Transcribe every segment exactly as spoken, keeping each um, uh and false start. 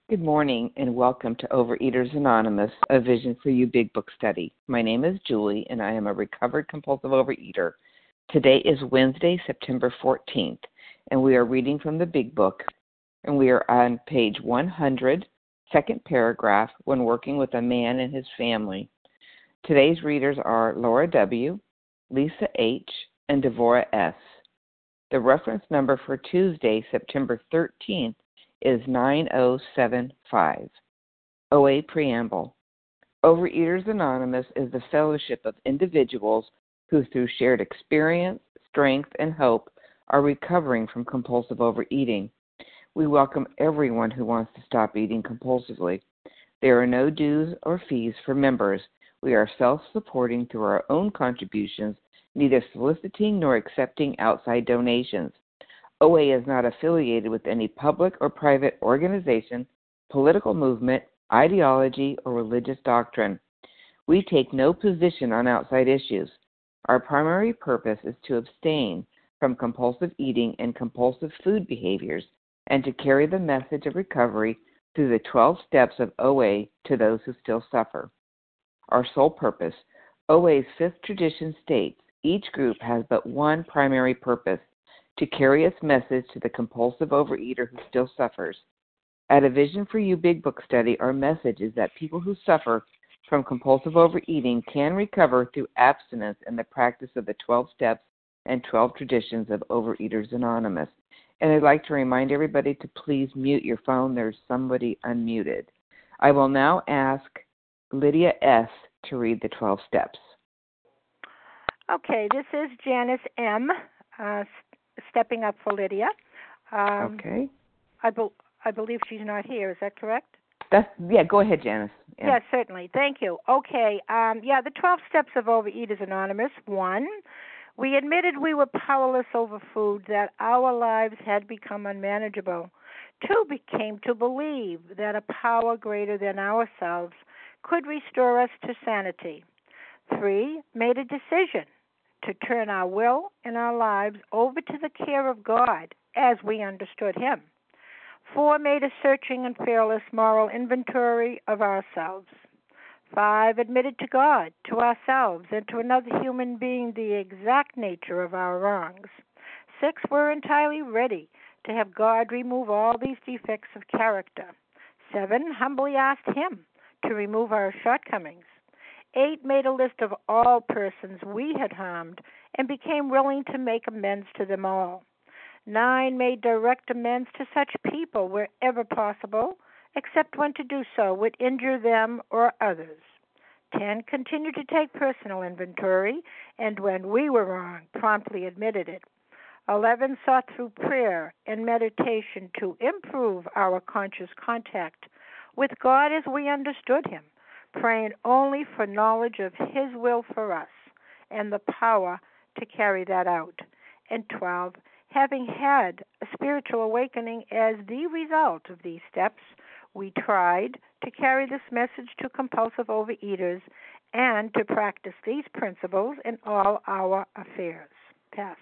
Good morning and welcome to Overeaters Anonymous, a Vision for You Big Book study. My name is Julie and I am a recovered compulsive overeater. Today is Wednesday, September fourteenth, and we are reading from the Big Book, and we are on page one hundred, second paragraph, when working with a man and his family. Today's readers are Laura W., Lisa H., and Devorah S. The reference number for Tuesday, September thirteenth, is nine oh seven five. O A Preamble. Overeaters Anonymous is the fellowship of individuals who, through shared experience, strength, and hope, are recovering from compulsive overeating. We welcome everyone who wants to stop eating compulsively. There are no dues or fees for members. We are self-supporting through our own contributions, neither soliciting nor accepting outside donations. O A is not affiliated with any public or private organization, political movement, ideology, or religious doctrine. We take no position on outside issues. Our primary purpose is to abstain from compulsive eating and compulsive food behaviors and to carry the message of recovery through the twelve steps of O A to those who still suffer. Our sole purpose. O A's fifth tradition states each group has but one primary purpose: to carry its message to the compulsive overeater who still suffers. At a Vision for You Big Book study, our message is that people who suffer from compulsive overeating can recover through abstinence and the practice of the twelve steps and twelve traditions of Overeaters Anonymous. And I'd like to remind everybody to please mute your phone. There's somebody unmuted. I will now ask Lydia S. to read the twelve steps. Okay, this is Janice M., uh, stepping up for Lydia. Um, okay. I, be- I believe she's not here. Is that correct? That's, yeah, go ahead, Janice. Yeah. Yes, certainly. Thank you. Okay. Um, yeah, the twelve steps of Overeaters Anonymous. One, we admitted we were powerless over food, that our lives had become unmanageable. Two, became to believe that a power greater than ourselves could restore us to sanity. Three, made a decision to turn our will and our lives over to the care of God as we understood Him. Four, made a searching and fearless moral inventory of ourselves. Five, admitted to God, to ourselves, and to another human being the exact nature of our wrongs. Six, were entirely ready to have God remove all these defects of character. Seven, humbly asked Him to remove our shortcomings. Eight, made a list of all persons we had harmed and became willing to make amends to them all. Nine, made direct amends to such people wherever possible, except when to do so would injure them or others. Ten, continued to take personal inventory, and when we were wrong, promptly admitted it. Eleven, sought through prayer and meditation to improve our conscious contact with God as we understood Him, praying only for knowledge of His will for us and the power to carry that out. And twelve, having had a spiritual awakening as the result of these steps, we tried to carry this message to compulsive overeaters and to practice these principles in all our affairs. Pass.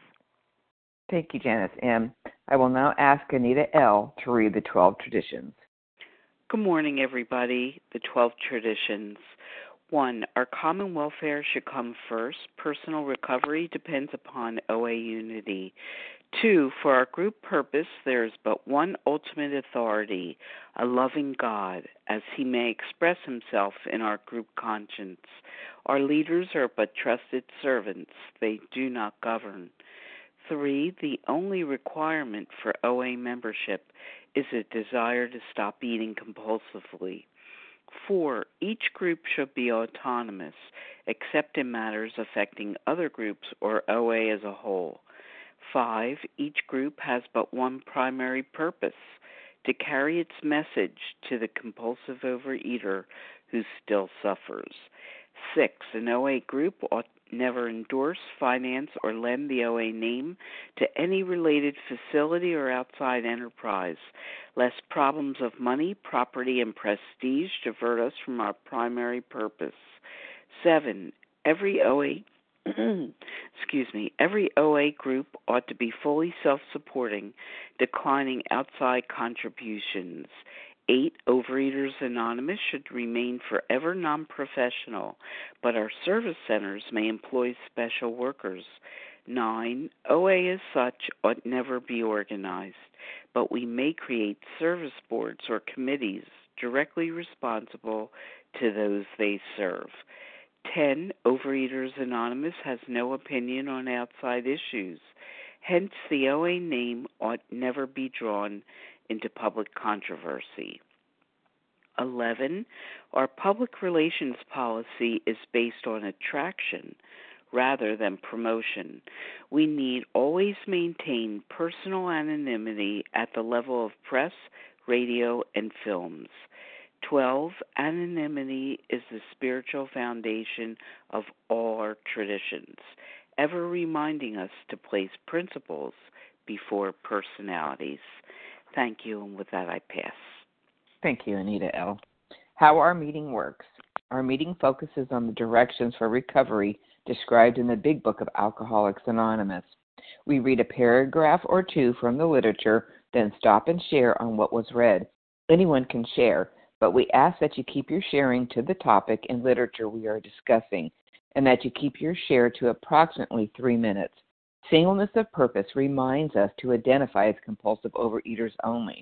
Thank you, Janice M. I will now ask Anita L. to read the twelve traditions. Good morning, everybody. The twelve traditions. One, our common welfare should come first. Personal recovery depends upon O A unity. Two, for our group purpose, there is but one ultimate authority, a loving God, as He may express Himself in our group conscience. Our leaders are but trusted servants. They do not govern. Three, the only requirement for O A membership is a desire to stop eating compulsively. Four, each group should be autonomous, except in matters affecting other groups or O A as a whole. Five, each group has but one primary purpose, to carry its message to the compulsive overeater who still suffers. Six, an O A group ought never endorse, finance, or lend the O A name to any related facility or outside enterprise, lest problems of money, property, and prestige divert us from our primary purpose. Seven, every O A excuse me, every O A group ought to be fully self-supporting, declining outside contributions. Eight, Overeaters Anonymous should remain forever non-professional, but our service centers may employ special workers. Nine, O A as such ought never be organized, but we may create service boards or committees directly responsible to those they serve. Ten, Overeaters Anonymous has no opinion on outside issues. Hence, the O A name ought never be drawn into public controversy. Eleven, our public relations policy is based on attraction rather than promotion. We need always maintain personal anonymity at the level of press, radio, and films. Twelve, anonymity is the spiritual foundation of all our traditions, ever reminding us to place principles before personalities. Thank you, and with that I pass. Thank you, Anita L. How our meeting works. Our meeting focuses on the directions for recovery described in the Big Book of Alcoholics Anonymous. We read a paragraph or two from the literature, then stop and share on what was read. Anyone can share, but we ask that you keep your sharing to the topic and literature we are discussing, and that you keep your share to approximately three minutes. Singleness of purpose reminds us to identify as compulsive overeaters only.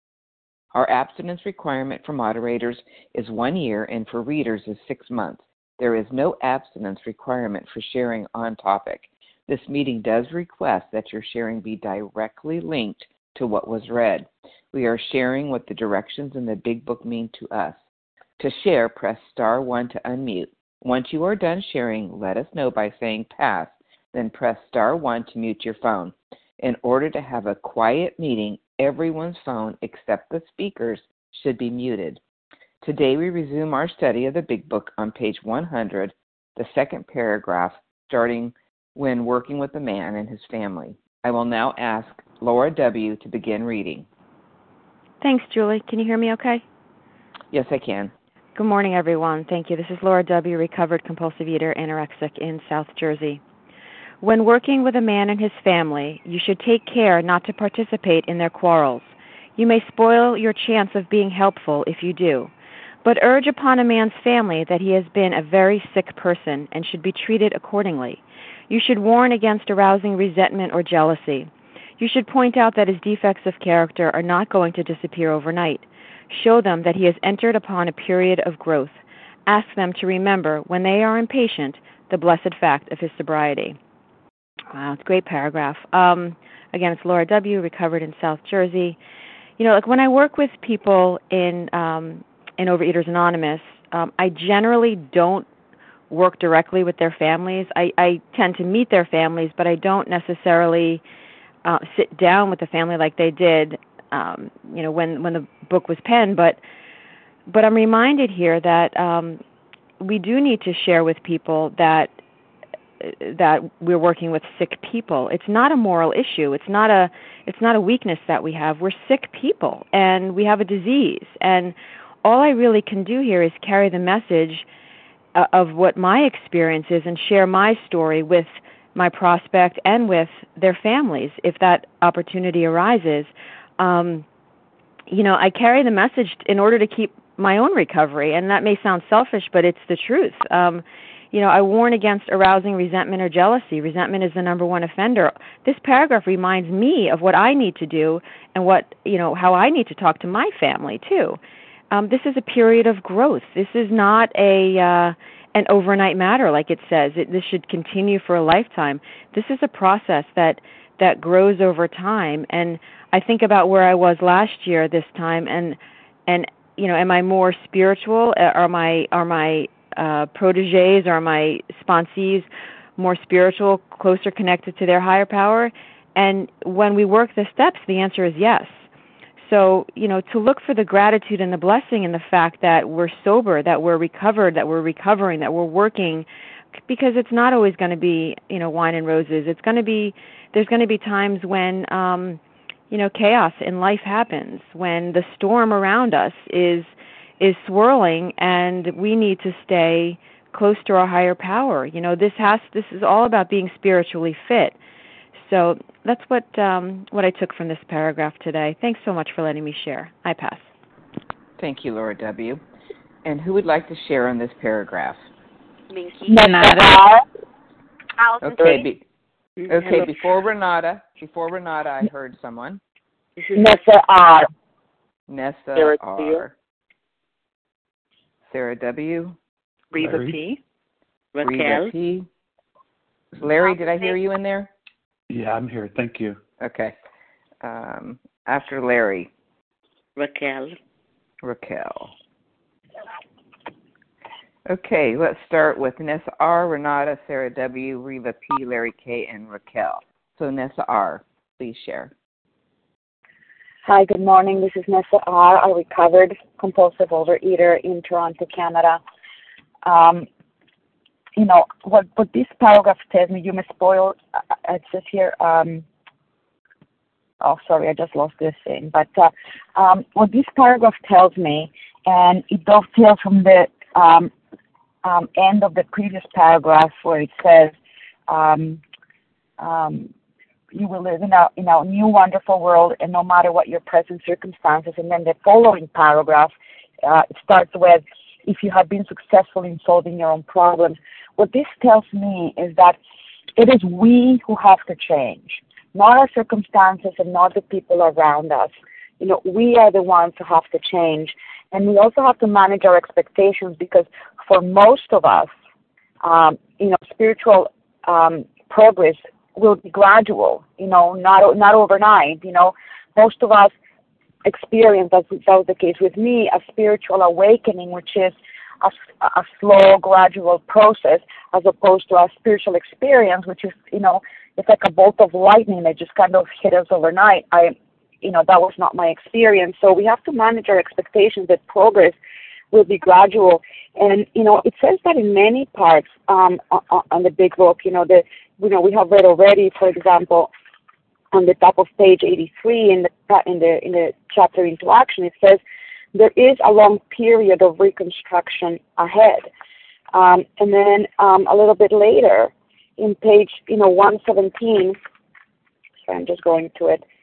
Our abstinence requirement for moderators is one year and for readers is six months. There is no abstinence requirement for sharing on topic. This meeting does request that your sharing be directly linked to what was read. We are sharing what the directions in the Big Book mean to us. To share, press star one to unmute. Once you are done sharing, let us know by saying pass, then press star one to mute your phone. In order to have a quiet meeting, everyone's phone except the speaker's should be muted. Today we resume our study of the Big Book on page one hundred, the second paragraph, starting when working with a man and his family. I will now ask Laura W. to begin reading. Thanks, Julie. Can you hear me okay? Yes, I can. Good morning, everyone. Thank you. This is Laura W., recovered compulsive eater, anorexic in South Jersey. When working with a man and his family, you should take care not to participate in their quarrels. You may spoil your chance of being helpful if you do, but urge upon a man's family that he has been a very sick person and should be treated accordingly. You should warn against arousing resentment or jealousy. You should point out that his defects of character are not going to disappear overnight. Show them that he has entered upon a period of growth. Ask them to remember, when they are impatient, the blessed fact of his sobriety. Wow, it's a great paragraph. Um, again, it's Laura W., recovered in South Jersey. You know, like when I work with people in um, in Overeaters Anonymous, um, I generally don't work directly with their families. I, I tend to meet their families, but I don't necessarily uh, sit down with the family like they did, um, you know, when when the book was penned. But but I'm reminded here that um, we do need to share with people that that we're working with sick people. It's not a moral issue. It's not a it's not a weakness that we have. We're sick people, and we have a disease. And all I really can do here is carry the message uh, of what my experience is and share my story with my prospect and with their families, if that opportunity arises. Um, you know, I carry the message in order to keep my own recovery, and that may sound selfish, but it's the truth. Um, You know, I warn against arousing resentment or jealousy. Resentment is the number one offender. This paragraph reminds me of what I need to do and what, you know, how I need to talk to my family, too. Um, this is a period of growth. This is not a uh, an overnight matter, like it says. It, this should continue for a lifetime. This is a process that, that grows over time. And I think about where I was last year this time, and, and you know, am I more spiritual? Are my, are my Uh, proteges or my sponsees more spiritual, closer connected to their higher power? And when we work the steps, the answer is yes. So, you know, to look for the gratitude and the blessing in the fact that we're sober, that we're recovered, that we're recovering, that we're working, because it's not always going to be, you know, wine and roses. It's going to be, there's going to be times when, um, you know, chaos in life happens, when the storm around us is is swirling, and we need to stay close to our higher power. You know, this has this is all about being spiritually fit. So that's what um, what I took from this paragraph today. Thanks so much for letting me share. I pass. Thank you, Laura W. And who would like to share on this paragraph? Minky. Renata. Allison. Okay, be, okay. Hello. Before Renata, before Renata, I heard someone. This is Nessa R. Nessa Sarah R. W. Sarah W. Reva Larry. P. Reba Raquel. P. Larry, did I hear you in there? Yeah, I'm here. Thank you. Okay. Um, after Larry, Raquel. Raquel. Okay, let's start with Nessa R, Renata, Sarah W, Reva P, Larry K, and Raquel. So Nessa R, please share. Hi, good morning. This is Nessa R, a recovered compulsive overeater in Toronto, Canada. Um, you know, what, what this paragraph tells me, you may spoil, uh, it says here, um, oh, sorry, I just lost this thing. But uh, um, what this paragraph tells me, and it dovetails from the um, um, end of the previous paragraph where it says, um, um, you will live in a, in a new wonderful world, and no matter what your present circumstances. And then the following paragraph uh, it starts with, if you have been successful in solving your own problems. What this tells me is that it is we who have to change, not our circumstances and not the people around us. You know, we are the ones who have to change. And we also have to manage our expectations, because for most of us, um, you know, spiritual um, progress will be gradual, you know, not not overnight. You know, most of us experience, as that was the case with me, a spiritual awakening, which is a, a slow, gradual process, as opposed to a spiritual experience, which is, you know, it's like a bolt of lightning that just kind of hit us overnight. I, you know, that was not my experience. So we have to manage our expectations that progress will be gradual. And, you know, it says that in many parts um, on, on the big book, you know, the, you know, we have read already, for example, on the top of page eighty-three in the in the in the chapter Into Action, it says there is a long period of reconstruction ahead. Um, and then um, a little bit later, in page you know one seventeen, sorry, I'm just going to it.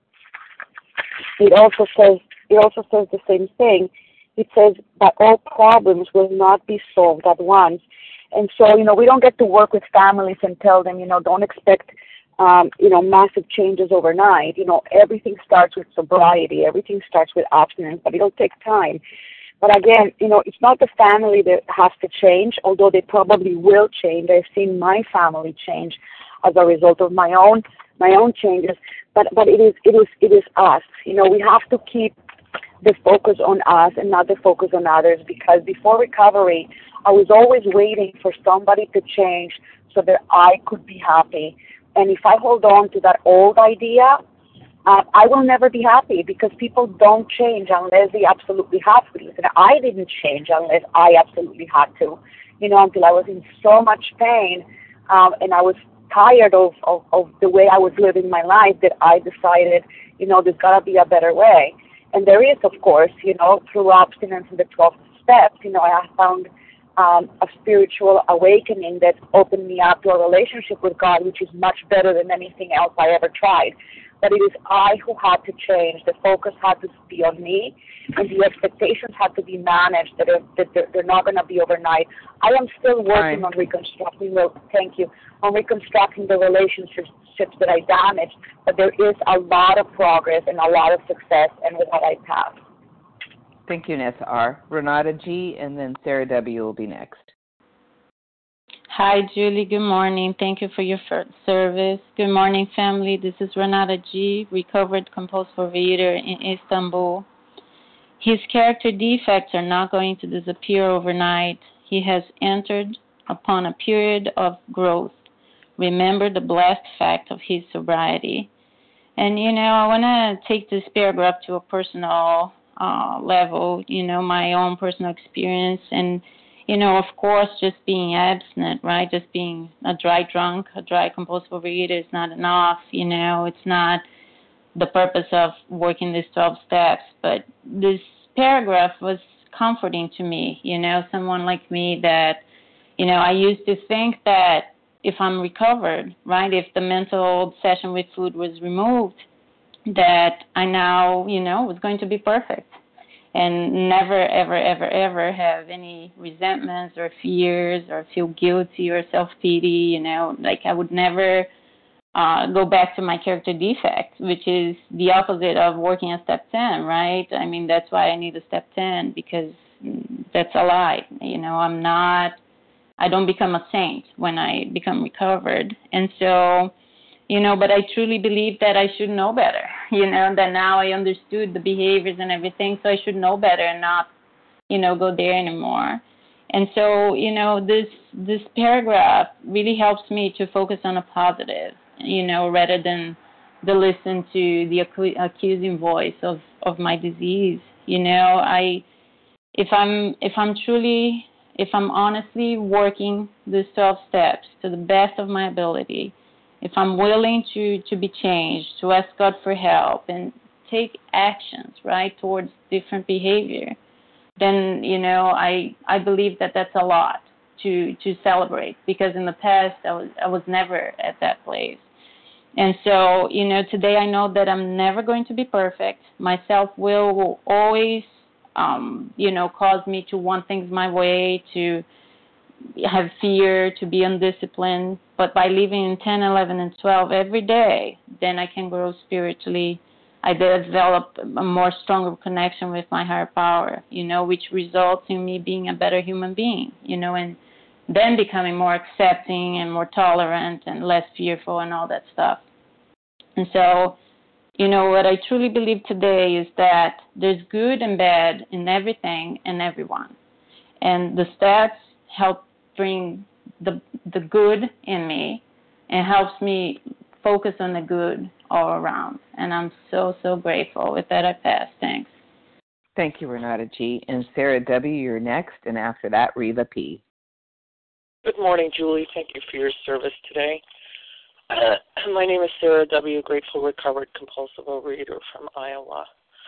It also says it also says the same thing. It says that all problems will not be solved at once. And so, you know, we don't get to work with families and tell them, you know, don't expect, um, you know, massive changes overnight. You know, everything starts with sobriety. Everything starts with abstinence, but it'll take time. But again, you know, it's not the family that has to change, although they probably will change. I've seen my family change as a result of my own my own changes. But but it is it is it is us. You know, we have to keep the focus on us and not the focus on others, because before recovery, I was always waiting for somebody to change so that I could be happy. And if I hold on to that old idea, uh, I will never be happy, because people don't change unless they absolutely have to. And I didn't change unless I absolutely had to, you know, until I was in so much pain um, and I was tired of, of, of the way I was living my life, that I decided, you know, there's got to be a better way. And there is, of course, you know, through abstinence and the twelve steps, you know, I have found um, a spiritual awakening that opened me up to a relationship with God, which is much better than anything else I ever tried. But it is I who had to change. The focus had to be on me, and the expectations had to be managed, that, are, that they're, they're not going to be overnight. I am still working Fine. on reconstructing the, thank you, on reconstructing the relationships that I damaged, but there is a lot of progress and a lot of success, and with that I pass. Thank you, Nessa R. Renata G, and then Sarah W will be next. Hi, Julie. Good morning. Thank you for your service. Good morning, family. This is Renata G, recovered compulsive overeater in Istanbul. His character defects are not going to disappear overnight. He has entered upon a period of growth. Remember the blessed fact of his sobriety. And, you know, I want to take this paragraph to a personal uh, level, you know, my own personal experience. And, you know, of course, just being abstinent, right, just being a dry drunk, a dry compulsive overeater is not enough. You know, it's not the purpose of working these twelve steps. But this paragraph was comforting to me, you know, someone like me that, You know, I used to think that if I'm recovered, right, if the mental obsession with food was removed, that I now, you know, was going to be perfect and never, ever, ever, ever have any resentments or fears or feel guilty or self-pity, you know, like I would never uh, go back to my character defect, which is the opposite of working a step ten, right? I mean, that's why I need a step ten, because that's a lie. You know, I'm not, I don't become a saint when I become recovered. And so, you know, but I truly believe that I should know better, you know, that now I understood the behaviors and everything, so I should know better and not, you know, go there anymore. And so, you know, this this paragraph really helps me to focus on a positive, you know, rather than the listen to the accu- accusing voice of, of my disease. You know, I if I'm if I'm truly if I'm honestly working these twelve steps to the best of my ability, if I'm willing to, to be changed, to ask God for help and take actions, right, towards different behavior, then, you know, I I believe that that's a lot to to celebrate, because in the past I was I was never at that place. And so, you know, today I know that I'm never going to be perfect. My self-will will always, um, you know, cause me to want things my way, to have fear, to be undisciplined. But by living in ten, eleven, and twelve every day, then I can grow spiritually. I develop a more stronger connection with my higher power, you know, which results in me being a better human being, you know, and then becoming more accepting and more tolerant and less fearful and all that stuff. And so, you know, what I truly believe today is that there's good and bad in everything and everyone. And the steps help bring the the good in me and helps me focus on the good all around. And I'm so, so grateful. With that, I pass. Thanks. Thank you, Renata G. And Sarah W., you're next. And after that, Reva P. Good morning, Julie. Thank you for your service today. Uh, my name is Sarah W., grateful, recovered, compulsive overeater from Iowa.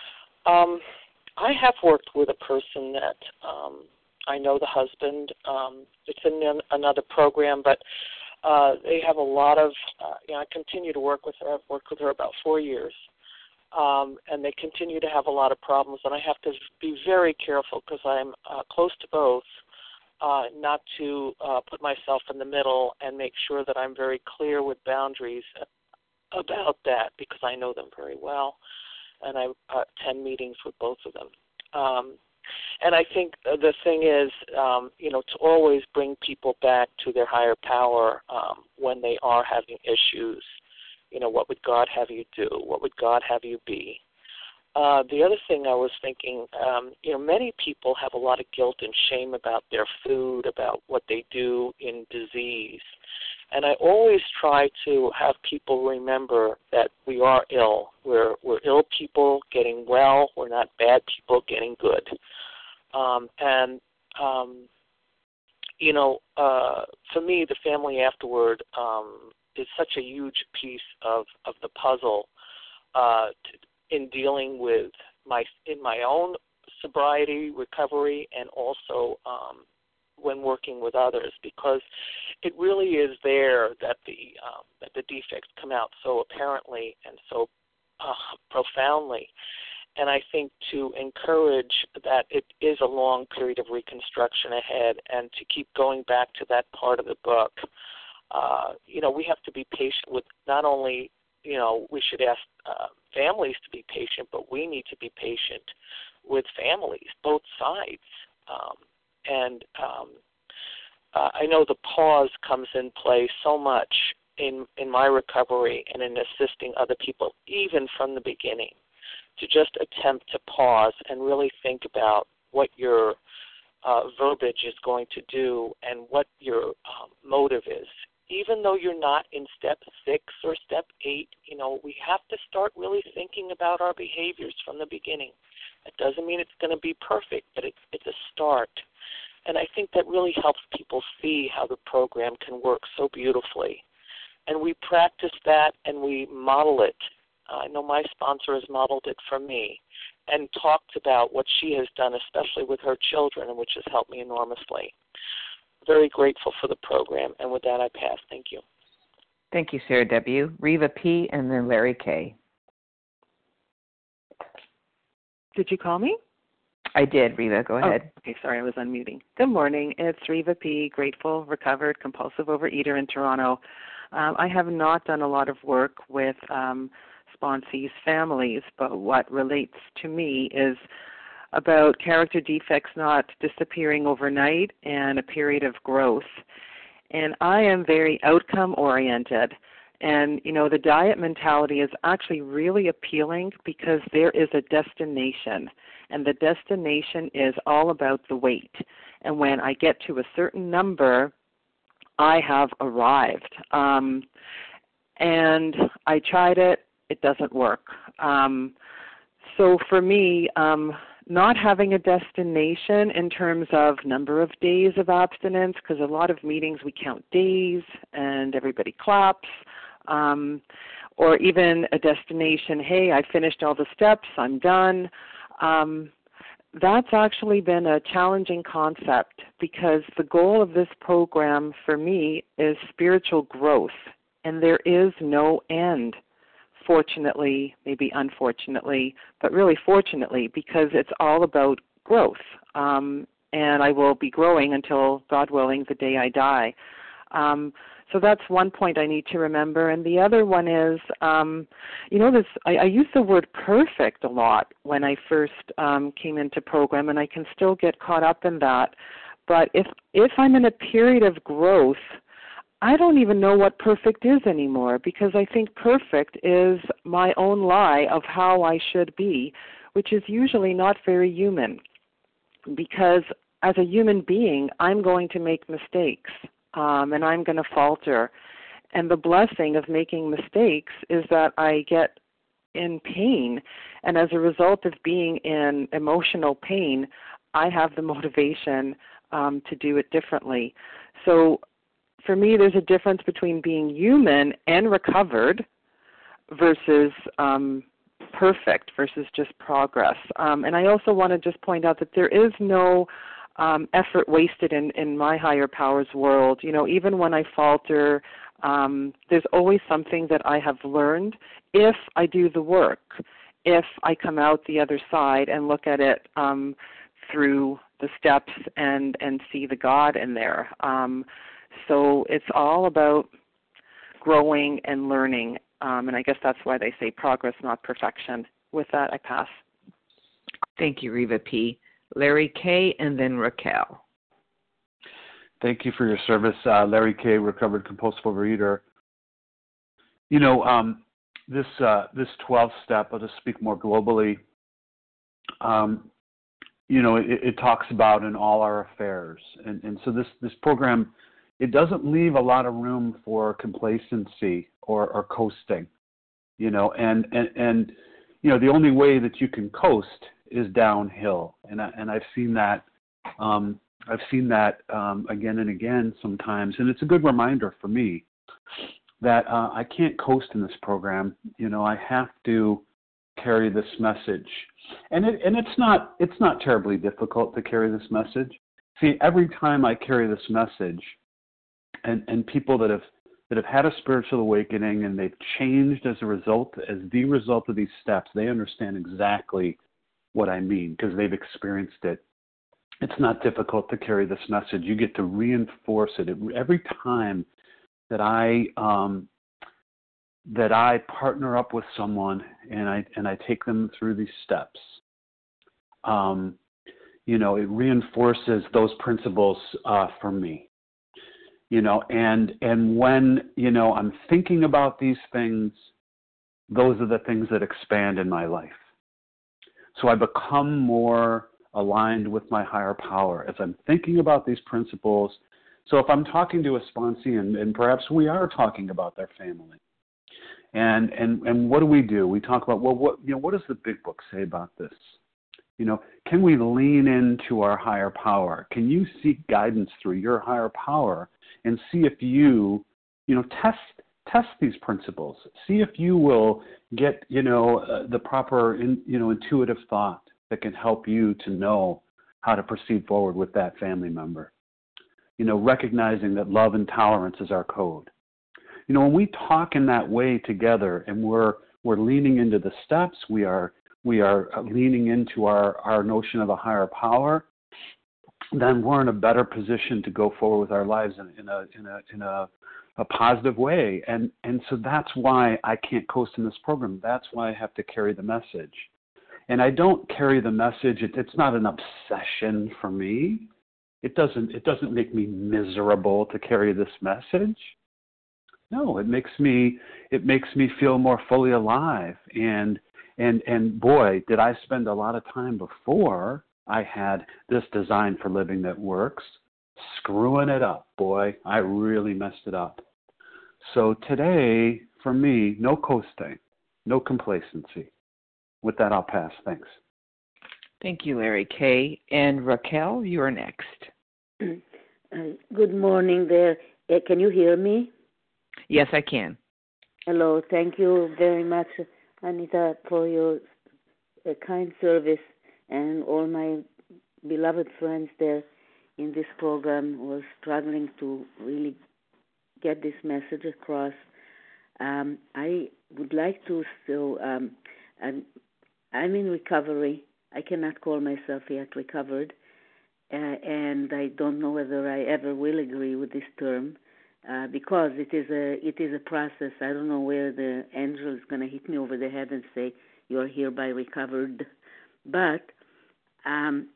Um, I have worked with a person that um, I know the husband. Um, it's in an, another program, but uh, they have a lot of, uh, you know, I continue to work with her. I've worked with her about four years, um, and they continue to have a lot of problems, and I have to be very careful because I'm uh, close to both, uh, not to uh, put myself in the middle and make sure that I'm very clear with boundaries about that, because I know them very well, and I uh, attend meetings with both of them. Um, And I think the thing is, um, you know, to always bring people back to their higher power um, when they are having issues. You know, what would God have you do? What would God have you be? Uh, the other thing I was thinking, um, you know, many people have a lot of guilt and shame about their food, about what they do in disease. And I always try to have people remember that we are ill. We're, we're ill people getting well. We're not bad people getting good. Um, and, um, you know, uh, for me, the family afterward um, is such a huge piece of, of the puzzle uh, to, in dealing with my in my own sobriety, recovery, and also um, when working with others, because it really is there that the um, that the defects come out so apparently and so uh, profoundly. And I think to encourage that it is a long period of reconstruction ahead, and to keep going back to that part of the book, uh, you know, we have to be patient with not only, you know, we should ask uh, families to be patient, but we need to be patient with families, both sides. Um, and um, uh, I know the pause comes in play so much in, in my recovery and in assisting other people, even from the beginning, to just attempt to pause and really think about what your uh, verbiage is going to do and what your um, motive is. Even though you're not in step six or step eight, you know, we have to start really thinking about our behaviors from the beginning. It doesn't mean it's going to be perfect, but it's, it's a start. And I think that really helps people see how the program can work so beautifully. And we practice that and we model it. I know my sponsor has modeled it for me and talked about what she has done, especially with her children, which has helped me enormously. very grateful for the program. And with that, I pass. Thank you. Thank you, Sarah W. Reva P. and then Larry K. Did you call me? I did, Reva. Go ahead. Oh, okay, sorry, I was unmuting. Good morning. It's Reva P., grateful, recovered, compulsive overeater in Toronto. Um, I have not done a lot of work with um, sponsees' families, but what relates to me is about character defects not disappearing overnight and a period of growth. And I am very outcome-oriented. And, you know, the diet mentality is actually really appealing because there is a destination. And the destination is all about the weight. And when I get to a certain number, I have arrived. Um, and I tried it. It doesn't work. Um, so for me, um, not having a destination in terms of number of days of abstinence, because a lot of meetings we count days and everybody claps, um, or even a destination, hey, I finished all the steps, I'm done. Um, that's actually been a challenging concept because the goal of this program for me is spiritual growth, and there is no end. Fortunately, maybe unfortunately, but really fortunately, because it's all about growth. Um, and I will be growing until, God willing, the day I die. Um, so that's one point I need to remember. And the other one is, um, you know, this. I, I use the word perfect a lot when I first um, came into program, and I can still get caught up in that. But if if I'm in a period of growth, I don't even know what perfect is anymore because I think perfect is my own lie of how I should be, which is usually not very human because as a human being, I'm going to make mistakes um, and I'm going to falter. And the blessing of making mistakes is that I get in pain. And as a result of being in emotional pain, I have the motivation um, to do it differently. So for me, there's a difference between being human and recovered versus um, perfect versus just progress. Um, and I also want to just point out that there is no um, effort wasted in, in my higher powers world. You know, even when I falter, um, there's always something that I have learned if I do the work, if I come out the other side and look at it um, through the steps and, and see the God in there. Um, So it's all about growing and learning, um, and I guess that's why they say progress, not perfection. With that, I pass. Thank you, Reva P. Larry K. and then Raquel. Thank you for your service, uh, Larry K., recovered compulsive overeater. You know, um, this uh, this twelfth step, I'll just speak more globally, um, you know, it, it talks about in all our affairs. And, and so this, this program, it doesn't leave a lot of room for complacency or, or coasting, you know, and, and, and, you know, the only way that you can coast is downhill. And, I, and I've seen that, um, I've seen that um, again and again sometimes. And it's a good reminder for me that uh, I can't coast in this program. You know, I have to carry this message. And it, and it's not, it's not terribly difficult to carry this message. See, every time I carry this message, And, and people that have that have had a spiritual awakening and they've changed as a result, as the result of these steps, they understand exactly what I mean because they've experienced it. It's not difficult to carry this message. You get to reinforce it every time that I um, that I partner up with someone and I and I take them through these steps. Um, you know, it reinforces those principles uh, for me. You know, and and when, you know, I'm thinking about these things, those are the things that expand in my life. So I become more aligned with my higher power as I'm thinking about these principles. So if I'm talking to a sponsee, and, and perhaps we are talking about their family, and and and what do we do? We talk about, well, what you know, what does the big book say about this? You know, can we lean into our higher power? Can you seek guidance through your higher power and see if you, you know, test test these principles. See if you will get, you know, uh, the proper, in, you know, intuitive thought that can help you to know how to proceed forward with that family member. you know, recognizing that love and tolerance is our code. You know, when we talk in that way together and we're we're leaning into the steps, we are we are leaning into our, our notion of a higher power, then we're in a better position to go forward with our lives in, in a in a in a, a positive way. And and so that's why I can't coast in this program. That's why I have to carry the message. And I don't carry the message. It, it's not an obsession for me. It doesn't it doesn't make me miserable to carry this message. No, it makes me it makes me feel more fully alive. And and and boy, did I spend a lot of time before I had this design for living that works, screwing it up. Boy, I really messed it up. So today, for me, no coasting, no complacency. With that, I'll pass. Thanks. Thank you, Larry K. And Raquel, you are next. Uh, good morning there. Uh, can you hear me? Yes, I can. Hello. Thank you very much, Anita, for your uh, kind service, and all my beloved friends there in this program were struggling to really get this message across. Um, I would like to, so um, I'm, I'm in recovery. I cannot call myself yet recovered, uh, and I don't know whether I ever will agree with this term. Uh, because it is a it is a process. I don't know where the angel is going to hit me over the head and say, "You are hereby recovered." But um,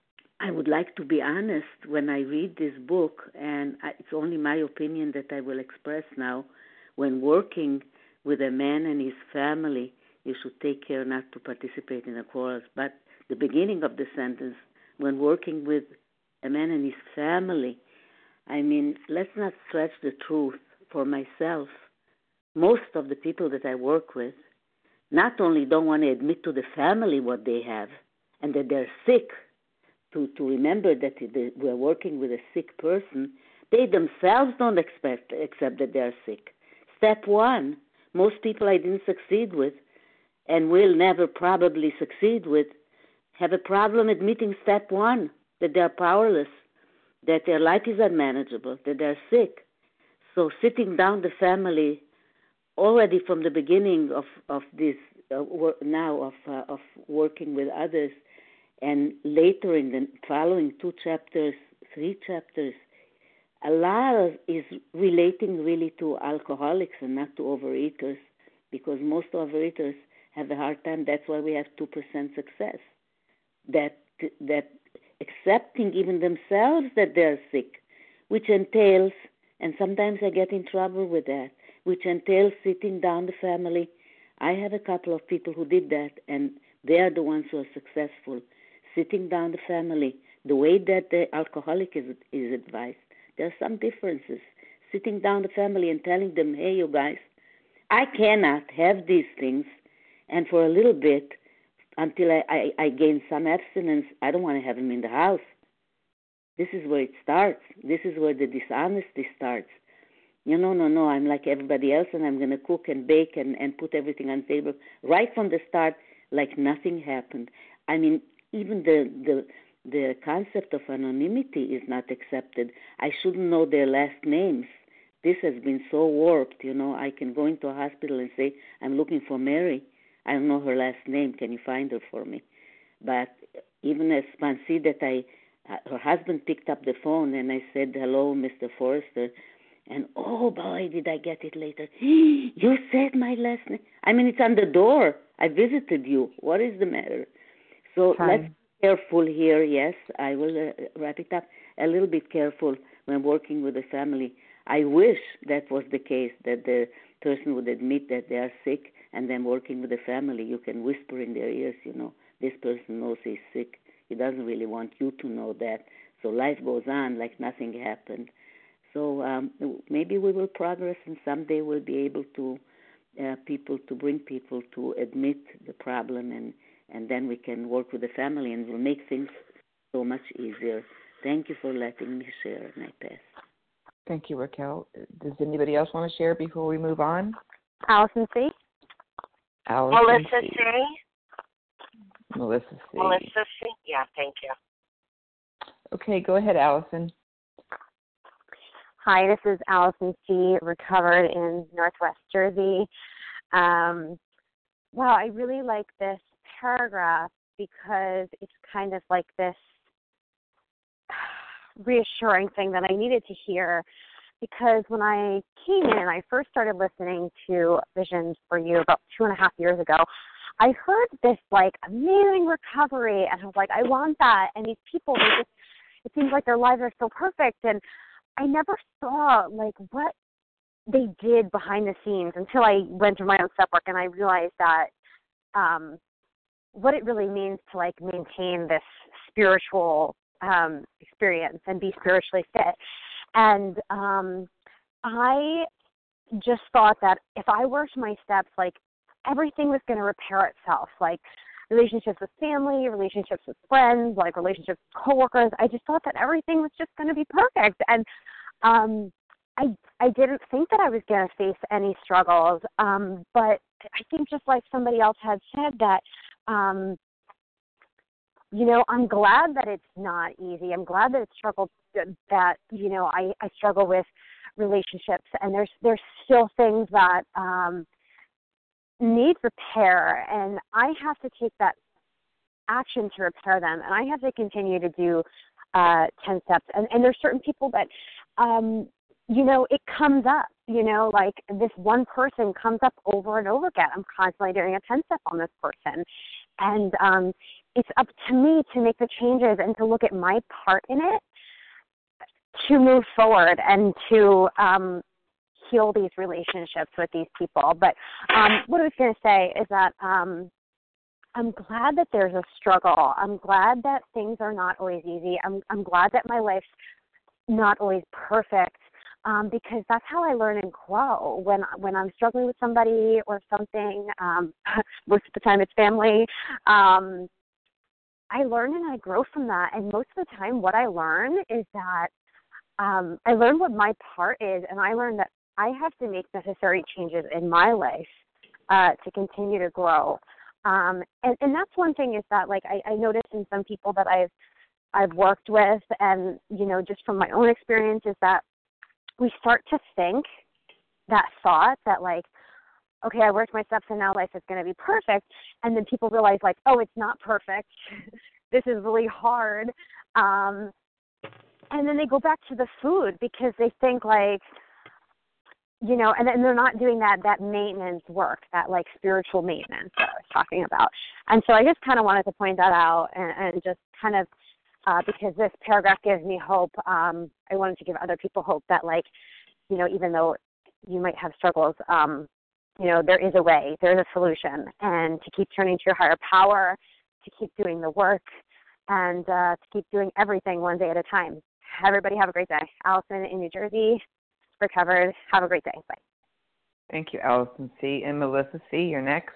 I would like to be honest when I read this book, and I, it's only my opinion that I will express now. When working with a man and his family, you should take care not to participate in the quarrels. But the beginning of the sentence, when working with a man and his family, I mean, let's not stretch the truth. For myself, most of the people that I work with not only don't want to admit to the family what they have and that they're sick, to, to remember that we're working with a sick person, they themselves don't expect, accept that they're sick. Step one, most people I didn't succeed with and will never probably succeed with have a problem admitting step one, that they're powerless, that their life is unmanageable, that they're sick. So sitting down the family already from the beginning of, of this uh, work now of uh, of working with others, and later in the following two chapters, three chapters, a lot of is relating really to alcoholics and not to overeaters, because most overeaters have a hard time. That's why we have two percent success. That that accepting even themselves that they're sick, which entails, and sometimes I get in trouble with that, which entails sitting down the family. I have a couple of people who did that, and they are the ones who are successful. Sitting down the family, the way that the alcoholic is, is advised, there are some differences. Sitting down the family and telling them, hey, you guys, I cannot have these things, and for a little bit, until I, I, I gain some abstinence, I don't want to have him in the house. This is where it starts. This is where the dishonesty starts. You know, no, no, I'm like everybody else, and I'm going to cook and bake and, and put everything on the table right from the start like nothing happened. I mean, even the, the, the concept of anonymity is not accepted. I shouldn't know their last names. This has been so warped, you know. I can go into a hospital and say, I'm looking for Mary. I don't know her last name. Can you find her for me? But even as Spansi, that I, uh, her husband picked up the phone and I said, hello, Mister Forrester. And, oh, boy, did I get it later. You said my last name. I mean, it's on the door. I visited you. What is the matter? So Hi. Let's be careful here. Yes, I will uh, wrap it up. A little bit careful when working with a family. I wish that was the case, that the person would admit that they are sick, and then working with the family, you can whisper in their ears, you know, this person knows he's sick. He doesn't really want you to know that. So life goes on like nothing happened. So um, maybe we will progress, and someday we'll be able to uh, people to bring people to admit the problem, and, and then we can work with the family, and we'll make things so much easier. Thank you for letting me share, and I pass. Thank you, Raquel. Does anybody else want to share before we move on? Allison C. Allison Melissa C. C. Melissa C. Melissa C. Yeah, thank you. Okay, go ahead, Allison. Hi, this is Allison C., recovered in Northwest Jersey. Um, wow, I really like this paragraph because it's kind of like this reassuring thing that I needed to hear, because when I came in and I first started listening to Visions for You about two and a half years ago, I heard this like amazing recovery, and I was like, I want that. And these people, they just, it seems like their lives are so perfect, and I never saw like what they did behind the scenes until I went through my own step work, and I realized that um, what it really means to like maintain this spiritual um, experience and be spiritually fit. And um, I just thought that if I worked my steps, like everything was going to repair itself, like relationships with family, relationships with friends, like relationships with coworkers. I just thought that everything was just going to be perfect. And um, I I didn't think that I was going to face any struggles. Um, but I think just like somebody else had said that, um, you know, I'm glad that it's not easy. I'm glad that it's struggled, that, you know, I, I struggle with relationships, and there's there's still things that um, need repair, and I have to take that action to repair them, and I have to continue to do uh, ten steps. And, and there's certain people that, um, you know, it comes up, you know, like this one person comes up over and over again. I'm constantly doing a ten step on this person. And um, it's up to me to make the changes and to look at my part in it to move forward and to um, heal these relationships with these people. But um, what I was going to say is that um, I'm glad that there's a struggle. I'm glad that things are not always easy. I'm, I'm glad that my life's not always perfect, um, because that's how I learn and grow. When when I'm struggling with somebody or something, um, most of the time it's family, um, I learn and I grow from that. And most of the time what I learn is that um, I learn what my part is, and I learn that I have to make necessary changes in my life uh, to continue to grow. Um, and, and that's one thing is that, like, I, I noticed in some people that I've I've worked with, and, you know, just from my own experience, is that we start to think that thought that, like, okay, I worked my steps and now life is going to be perfect. And then people realize, like, oh, it's not perfect. This is really hard. Um, and then they go back to the food because they think, like, you know, and then they're not doing that that maintenance work, that, like, spiritual maintenance that I was talking about. And so I just kind of wanted to point that out, and, and just kind of, uh, because this paragraph gives me hope, um, I wanted to give other people hope that, like, you know, even though you might have struggles, um, you know, there is a way, there's a solution, and to keep turning to your higher power, to keep doing the work, and uh, to keep doing everything one day at a time. Everybody have a great day. Allison in New Jersey, recovered. Have a great day. Bye. Thank you, Allison C. And Melissa C., you're next.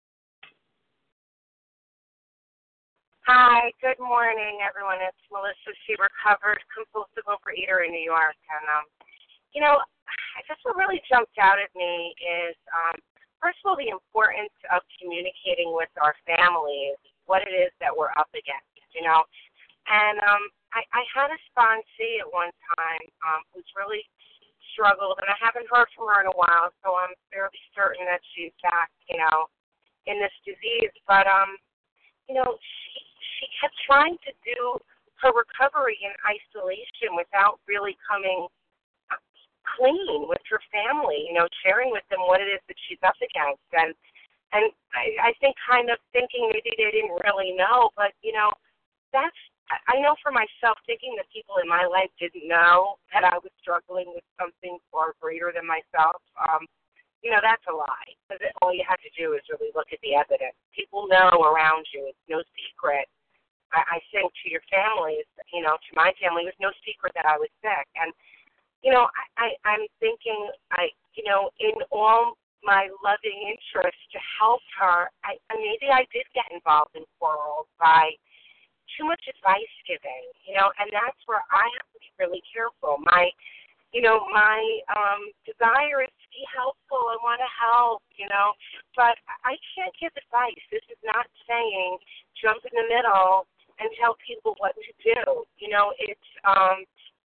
Hi, good morning, everyone. It's Melissa C., recovered compulsive overeater in New York. And, um, you know, I guess what really jumped out at me is, um, first of all, the importance of communicating with our families, what it is that we're up against, you know. And um, I, I had a sponsee at one time um, who's really struggled, and I haven't heard from her in a while, so I'm fairly certain that she's back, you know, in this disease. But, um, you know, she, she kept trying to do her recovery in isolation without really coming clean with her family, you know, sharing with them what it is that she's up against. And and I, I think kind of thinking maybe they didn't really know, but, you know, that's, I know for myself, thinking that people in my life didn't know that I was struggling with something far greater than myself, um, you know, that's a lie. Because all you have to do is really look at the evidence. People know around you. It's no secret. I, I think to your families, you know, to my family, it was no secret that I was sick. And you know, I, I, I'm thinking, I, you know, in all my loving interest to help her, I, maybe I did get involved in quarrels by too much advice giving, you know, and that's where I have to be really careful. My, you know, my um, desire is to be helpful. I want to help, you know, but I can't give advice. This is not saying jump in the middle and tell people what to do. You know, it's, um,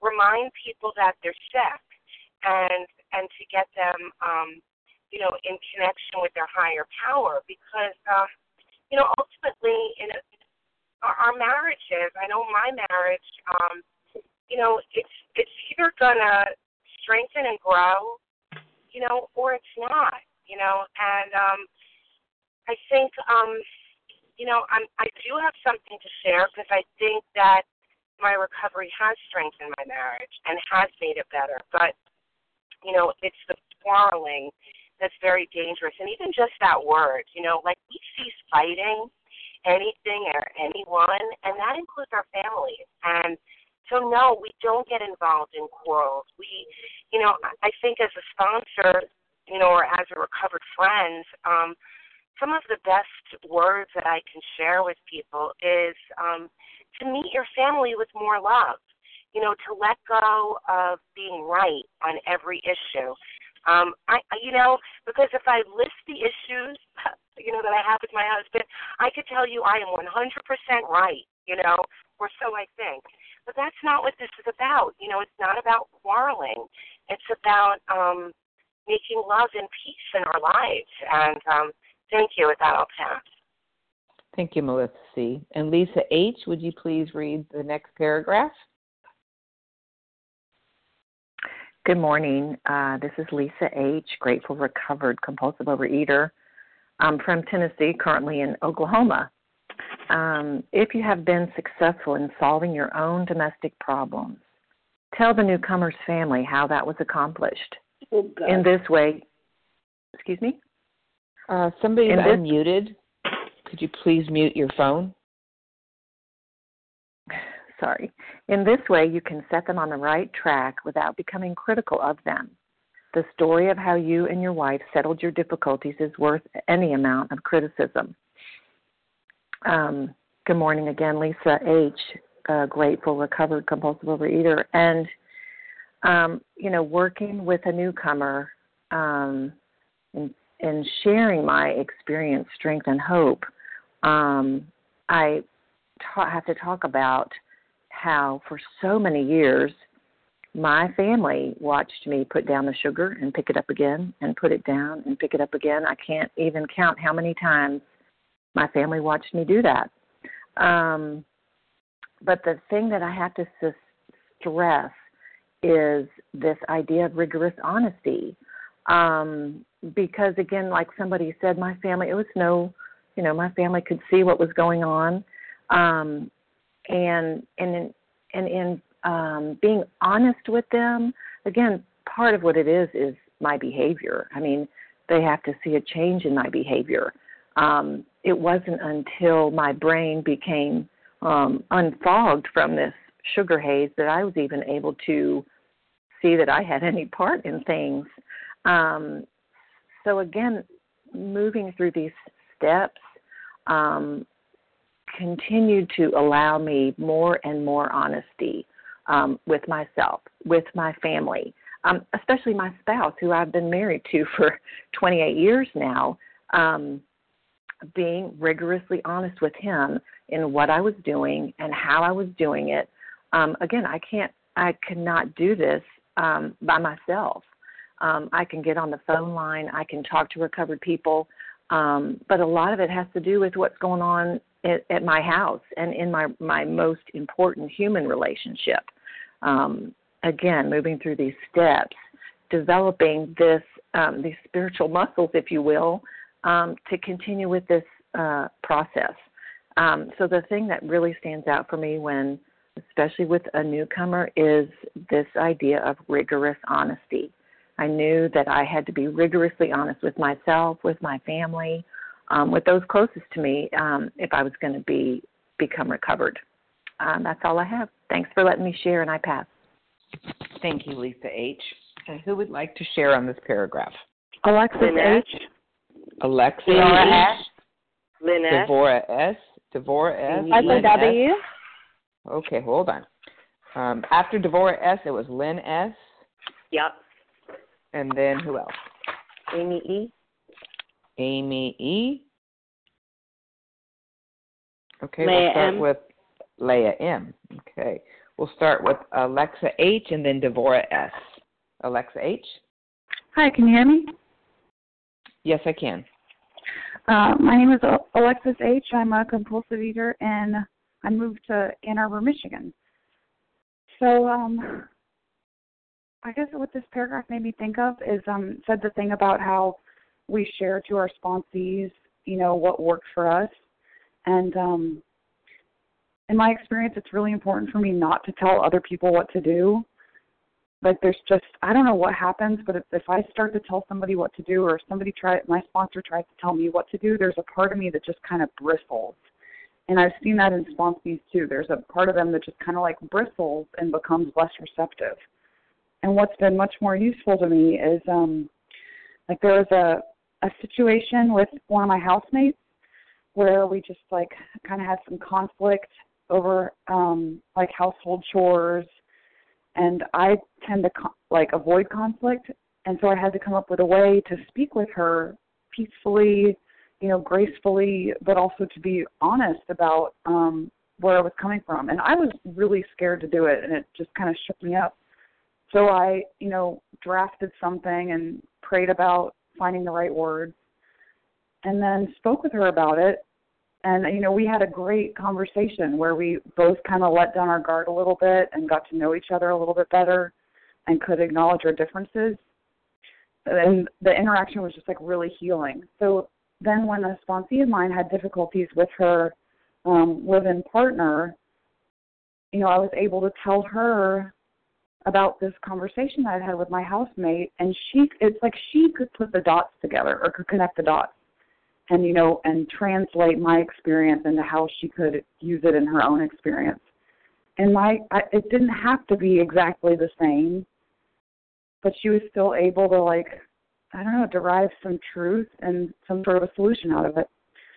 remind people that they're sick and and to get them, um, you know, in connection with their higher power because, uh, you know, ultimately in a, our, our marriages, I know my marriage, um, you know, it's it's either gonna strengthen and grow, you know, or it's not, you know, and um, I think, um, you know, I'm, I do have something to share because I think that my recovery has strengthened my marriage and has made it better, but, you know, it's the quarreling that's very dangerous, and even just that word, you know, like we cease fighting anything or anyone, and that includes our families, and so, no, we don't get involved in quarrels. We, you know, I think as a sponsor, you know, or as a recovered friend, um, some of the best words that I can share with people is um, to meet your family with more love, you know, to let go of being right on every issue. Um, I, you know, because if I list the issues, you know, that I have with my husband, I could tell you I am one hundred percent right, you know, or so I think. But that's not what this is about. You know, it's not about quarreling. It's about um, making love and peace in our lives. And um, thank you. With that, I'll pass. Thank you, Melissa C. And Lisa H., would you please read the next paragraph? Good morning. Uh, this is Lisa H., grateful, recovered, compulsive overeater. I'm from Tennessee, currently in Oklahoma. Um, if you have been successful in solving your own domestic problems, tell the newcomer's family how that was accomplished. Oh, God. In this way, excuse me? Uh, somebody's In this, unmuted. Could you please mute your phone? Sorry. In this way, you can set them on the right track without becoming critical of them. The story of how you and your wife settled your difficulties is worth any amount of criticism. Um, good morning again, Lisa H., uh, grateful, recovered, compulsive overeater. And, um, you know, working with a newcomer um, and, and sharing my experience, strength, and hope, um, I ta- have to talk about how for so many years my family watched me put down the sugar and pick it up again and put it down and pick it up again. I can't even count how many times my family watched me do that. Um, but the thing that I have to s- stress is this idea of rigorous honesty. Um, because, again, like somebody said, my family, it was no, you know, my family could see what was going on. Um, and, and in, and in um, being honest with them, again, part of what it is is my behavior. I mean, they have to see a change in my behavior. Um, it wasn't until my brain became um, unfogged from this sugar haze that I was even able to see that I had any part in things. Um, so again, moving through these steps um, continued to allow me more and more honesty um, with myself, with my family, um, especially my spouse, who I've been married to for twenty-eight years now. Um, being rigorously honest with him in what I was doing and how I was doing it. Um, again, I can't, I cannot do this um, by myself. Um, I can get on the phone line, I can talk to recovered people, um, but a lot of it has to do with what's going on at, at my house and in my, my most important human relationship. Um, again, moving through these steps, developing this, um, these spiritual muscles, if you will, Um, to continue with this uh, process. Um, so the thing that really stands out for me when, especially with a newcomer, is this idea of rigorous honesty. I knew that I had to be rigorously honest with myself, with my family, um, with those closest to me, um, if I was going to be become recovered. Um, that's all I have. Thanks for letting me share, and I pass. Thank you, Lisa H. And who would like to share on this paragraph? Alexis Lynette. H. Alexa Laura H. S. Lynette. Devorah S. Devorah S. Michael W. S. Okay, hold on. Um, after Devorah S., it was Lynn S. Yep. And then who else? Amy E. Amy E. Okay, Leah we'll start M. with Leah M. Okay. We'll start with Alexa H and then Devorah S. Alexa H. Hi, can you hear me? Yes, I can. Uh, my name is Alexis H. I'm a compulsive eater, and I moved to Ann Arbor, Michigan. So um, I guess what this paragraph made me think of is um, said the thing about how we share to our sponsees, you know, what works for us. And um, in my experience, it's really important for me not to tell other people what to do. Like there's just, I don't know what happens, but if, if I start to tell somebody what to do, or if somebody try, my sponsor tries to tell me what to do, there's a part of me that just kind of bristles. And I've seen that in sponsees too. There's a part of them that just kind of like bristles and becomes less receptive. And what's been much more useful to me is um, like there was a, a situation with one of my housemates where we just like kind of had some conflict over um, like household chores. And I tend to like avoid conflict, and so I had to come up with a way to speak with her peacefully, you know, gracefully, but also to be honest about um, where I was coming from. And I was really scared to do it, and it just kind of shook me up. So I, you know, drafted something and prayed about finding the right words, and then spoke with her about it. And, you know, we had a great conversation where we both kind of let down our guard a little bit and got to know each other a little bit better and could acknowledge our differences. And the interaction was just, like, really healing. So then when a sponsee of mine had difficulties with her um, live-in partner, you know, I was able to tell her about this conversation that I had with my housemate, and she, it's like she could put the dots together or could connect the dots. And, you know, and translate my experience into how she could use it in her own experience. And my, I, it didn't have to be exactly the same, but she was still able to, like, I don't know, derive some truth and some sort of a solution out of it.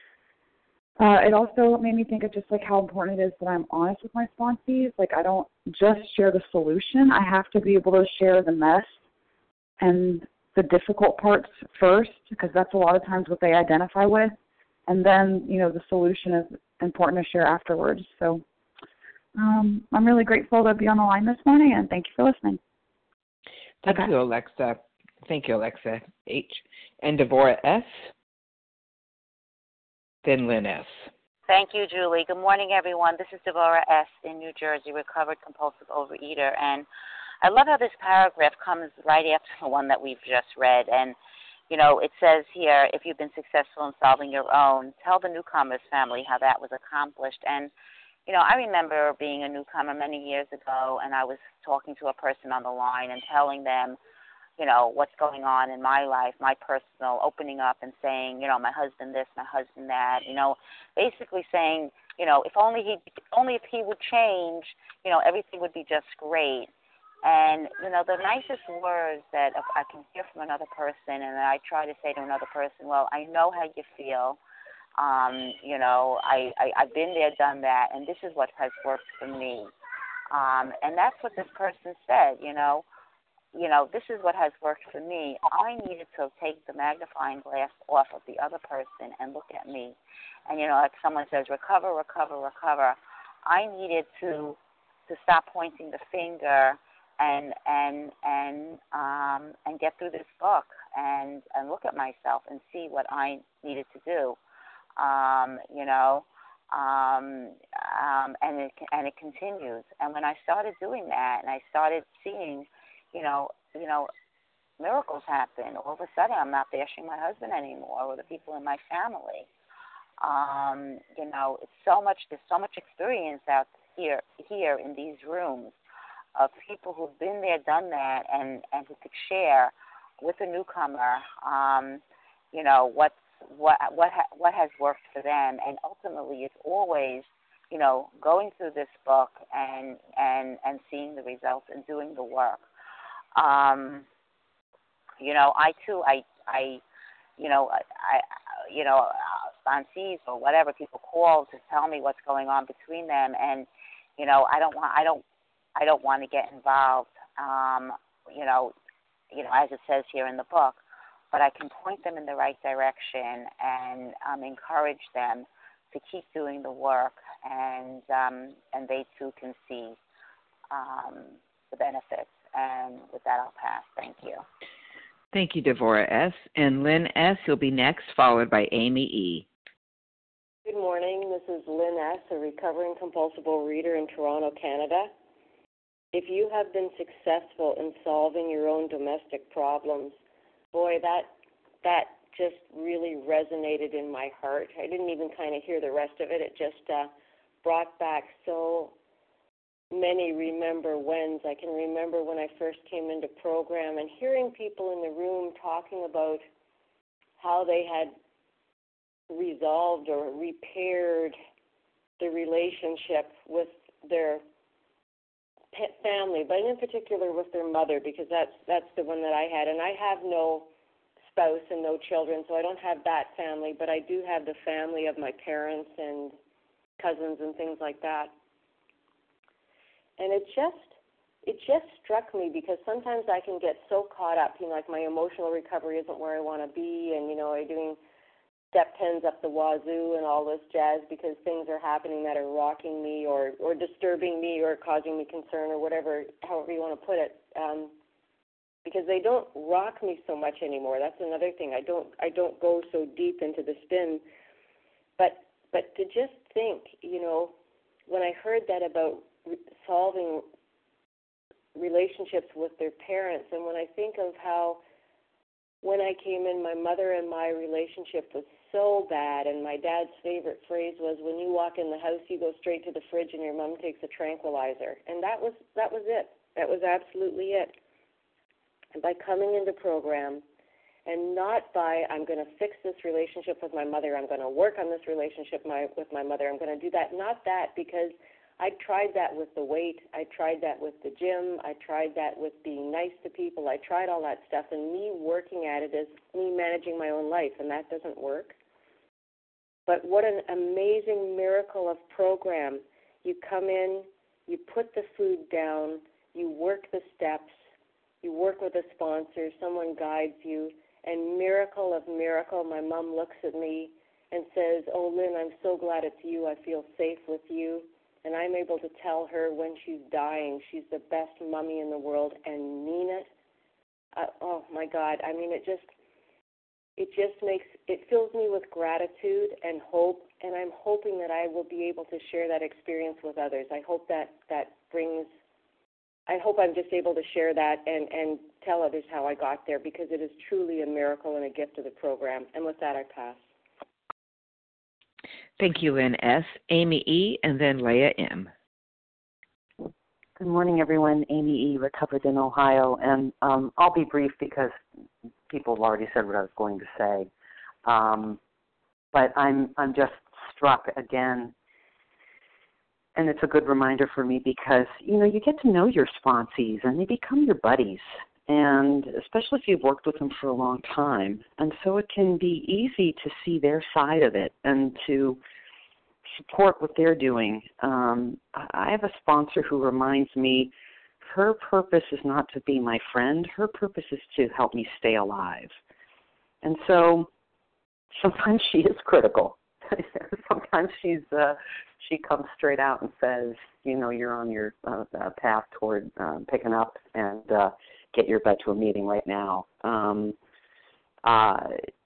Uh, it also made me think of just, like, how important it is that I'm honest with my sponsees. Like, I don't just share the solution. I have to be able to share the mess and the difficult parts first, because that's a lot of times what they identify with, and then, you know, the solution is important to share afterwards. So um, I'm really grateful to be on the line this morning, and thank you for listening. Thank okay. you, Alexa. Thank you, Alexa H. And Devorah S. Then Lynn S. Thank you, Julie. Good morning, everyone. This is Devorah S. in New Jersey, recovered compulsive overeater, and I love how this paragraph comes right after the one that we've just read. And, you know, it says here, if you've been successful in solving your own, tell the newcomer's family how that was accomplished. And, you know, I remember being a newcomer many years ago, and I was talking to a person on the line and telling them, you know, what's going on in my life, my personal, opening up and saying, you know, my husband this, my husband that, you know, basically saying, you know, if only he, only if he would change, you know, everything would be just great. And, you know, the nicest words that I can hear from another person, and I try to say to another person, well, I know how you feel. Um, you know, I, I, I've been there, done that, and this is what has worked for me. Um, and that's what this person said, you know. You know, this is what has worked for me. I needed to take the magnifying glass off of the other person and look at me. And, you know, like someone says, recover, recover, recover. I needed to to stop pointing the finger and and and um, and get through this book and, and look at myself and see what I needed to do. Um, you know, um, um, and it and it continues. And when I started doing that, and I started seeing, you know, you know, miracles happen. All of a sudden, I'm not bashing my husband anymore, or the people in my family. Um, you know, it's so much. There's so much experience out here here in these rooms of people who've been there, done that, and, and who could share with a newcomer, um, you know, what's, what what ha- what has worked for them. And ultimately, it's always, you know, going through this book and and, and seeing the results and doing the work. Um, you know, I too, I, I, you know, I, you know, sponsees or whatever, people call to tell me what's going on between them, and you know, I don't want, I don't, I don't want to get involved. Um, you know, you know, as it says here in the book, but I can point them in the right direction and um, encourage them to keep doing the work, and um, and they too can see um, the benefits. And with that, I'll pass. Thank you. Thank you, Devorah S. And Lynn S., you'll be next, followed by Amy E. Good morning. This is Lynn S., a recovering compulsive overeater in Toronto, Canada. If you have been successful in solving your own domestic problems, boy, that that just really resonated in my heart. I didn't even kind of hear the rest of it. It just uh, brought back so many remember whens. I can remember when I first came into program and hearing people in the room talking about how they had resolved or repaired the relationship with their family, but in particular with their mother, because that's that's the one that I had. And I have no spouse and no children, so I don't have that family, but I do have the family of my parents and cousins and things like that. And it just it just struck me, because sometimes I can get so caught up, you know, like my emotional recovery isn't where I want to be, and, you know, I'm doing step tens up the wazoo and all this jazz because things are happening that are rocking me or, or disturbing me or causing me concern or whatever, however you want to put it, um, because they don't rock me so much anymore. That's another thing. I don't I don't go so deep into the spin. But but to just think, you know, when I heard that about re- solving relationships with their parents, and when I think of how when I came in, my mother and my relationship was so bad, and my dad's favorite phrase was, when you walk in the house, you go straight to the fridge and your mom takes a tranquilizer. And that was that was it. That was absolutely it. And by coming into program, and not by, I'm going to fix this relationship with my mother, I'm going to work on this relationship my, with my mother, I'm going to do that, not that, because I tried that with the weight, I tried that with the gym, I tried that with being nice to people, I tried all that stuff, and me working at it is me managing my own life, and that doesn't work. But what an amazing miracle of program. You come in, you put the food down, you work the steps, you work with a sponsor, someone guides you, and miracle of miracle, my mom looks at me and says, oh, Lynn, I'm so glad it's you, I feel safe with you. And I'm able to tell her when she's dying, she's the best mommy in the world, and mean it. Uh, oh my God! I mean, it just, it just makes, it fills me with gratitude and hope. And I'm hoping that I will be able to share that experience with others. I hope that that brings, I hope I'm just able to share that and and tell others how I got there, because it is truly a miracle and a gift of the program. And with that, I pass. Thank you, Lynn S., Amy E., and then Leah M. Good morning, everyone. Amy E., recovered in Ohio, and um, I'll be brief because people have already said what I was going to say. Um, but I'm I'm just struck again, and it's a good reminder for me because, you know, you get to know your sponsees, and they become your buddies, and especially if you've worked with them for a long time. And so it can be easy to see their side of it and to support what they're doing. Um, I have a sponsor who reminds me her purpose is not to be my friend. Her purpose is to help me stay alive. And so sometimes she is critical. Sometimes she's uh, she comes straight out and says, you know, you're on your uh, uh, path toward uh, picking up and uh, get your butt to a meeting right now. Um, uh,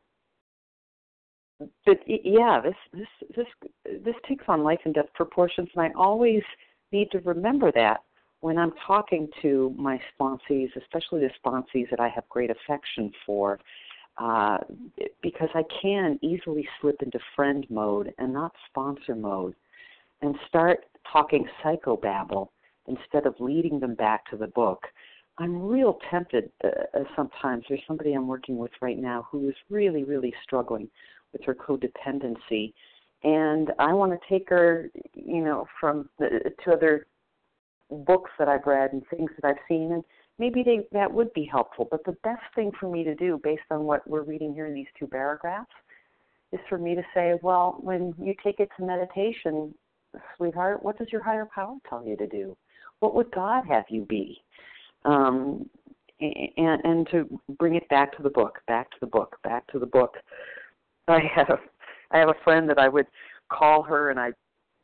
but yeah, this this this this takes on life and death proportions, and I always need to remember that when I'm talking to my sponsees, especially the sponsees that I have great affection for, uh, because I can easily slip into friend mode and not sponsor mode, and start talking psychobabble instead of leading them back to the book. I'm real tempted uh, sometimes. There's somebody I'm working with right now who is really, really struggling with her codependency, and I want to take her, you know, from the, to other books that I've read and things that I've seen, and maybe they, that would be helpful. But the best thing for me to do, based on what we're reading here in these two paragraphs, is for me to say, well, when you take it to meditation, sweetheart, what does your higher power tell you to do? What would God have you be? Um, and, and to bring it back to the book, back to the book, back to the book. I have I have a friend that I would call her and I'd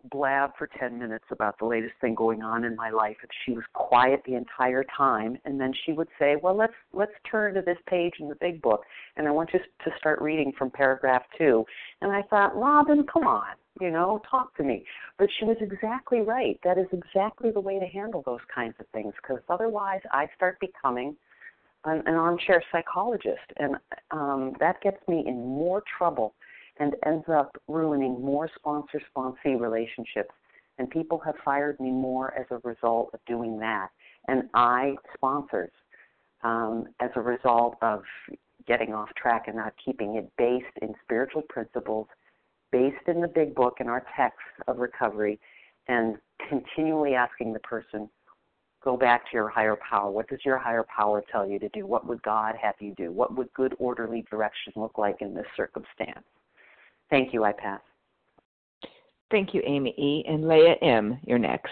blab for ten minutes about the latest thing going on in my life, and she was quiet the entire time, and then she would say, well, let's let's turn to this page in the big book, and I want you to start reading from paragraph two. And I thought, Robin, come on, you know, talk to me. But she was exactly right. That is exactly the way to handle those kinds of things, because otherwise I start becoming an, an armchair psychologist, and um, that gets me in more trouble and ends up ruining more sponsor-sponsee relationships. And people have fired me more as a result of doing that. And I, sponsors, um, as a result of getting off track and not keeping it based in spiritual principles, based in the big book and our texts of recovery, and continually asking the person, go back to your higher power. What does your higher power tell you to do? What would God have you do? What would good, orderly direction look like in this circumstance? Thank you. I pass. Thank you, Amy E. And Leah M., you're next.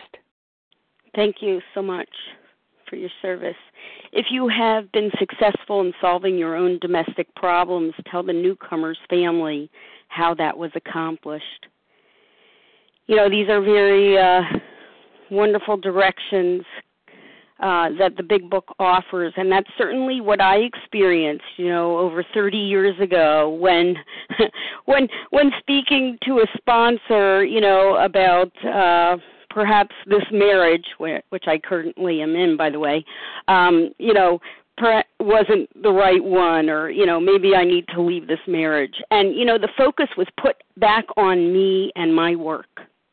Thank you so much for your service. If you have been successful in solving your own domestic problems, tell the newcomer's family how that was accomplished. You know, these are very uh, wonderful directions Uh, that the big book offers, and that's certainly what I experienced, you know, over thirty years ago when, when, when speaking to a sponsor, you know, about uh, perhaps this marriage, which I currently am in, by the way, um, you know, wasn't the right one, or, you know, maybe I need to leave this marriage. And, you know, the focus was put back on me and my work.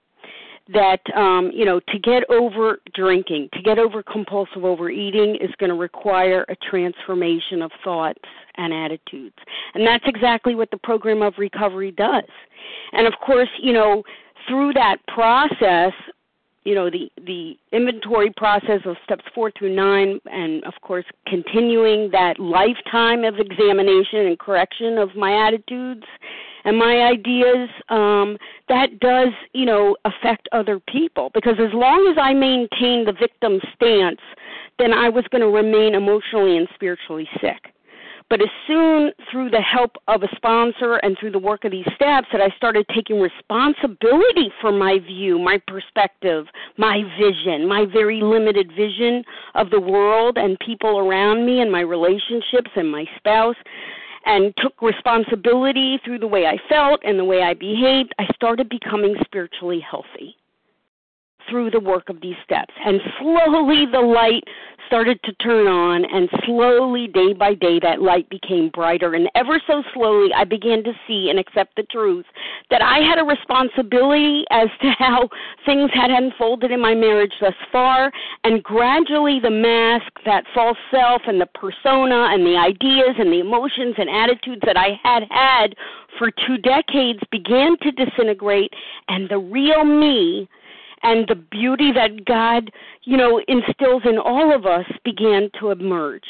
That, um, you know, to get over drinking, to get over compulsive overeating is going to require a transformation of thoughts and attitudes. And that's exactly what the program of recovery does. And, of course, you know, through that process, you know, the, the inventory process of steps four through nine, and, of course, continuing that lifetime of examination and correction of my attitudes and my ideas, um, that does, you know, affect other people. Because as long as I maintain the victim stance, then I was going to remain emotionally and spiritually sick. But as soon, through the help of a sponsor and through the work of these steps, that I started taking responsibility for my view, my perspective, my vision, my very limited vision of the world and people around me and my relationships and my spouse, and took responsibility through the way I felt and the way I behaved, I started becoming spiritually healthy through the work of these steps. And slowly the light started to turn on, and slowly, day by day, that light became brighter. And ever so slowly, I began to see and accept the truth that I had a responsibility as to how things had unfolded in my marriage thus far, and gradually the mask, that false self and the persona and the ideas and the emotions and attitudes that I had had for two decades began to disintegrate, and the real me and the beauty that God, you know, instills in all of us began to emerge.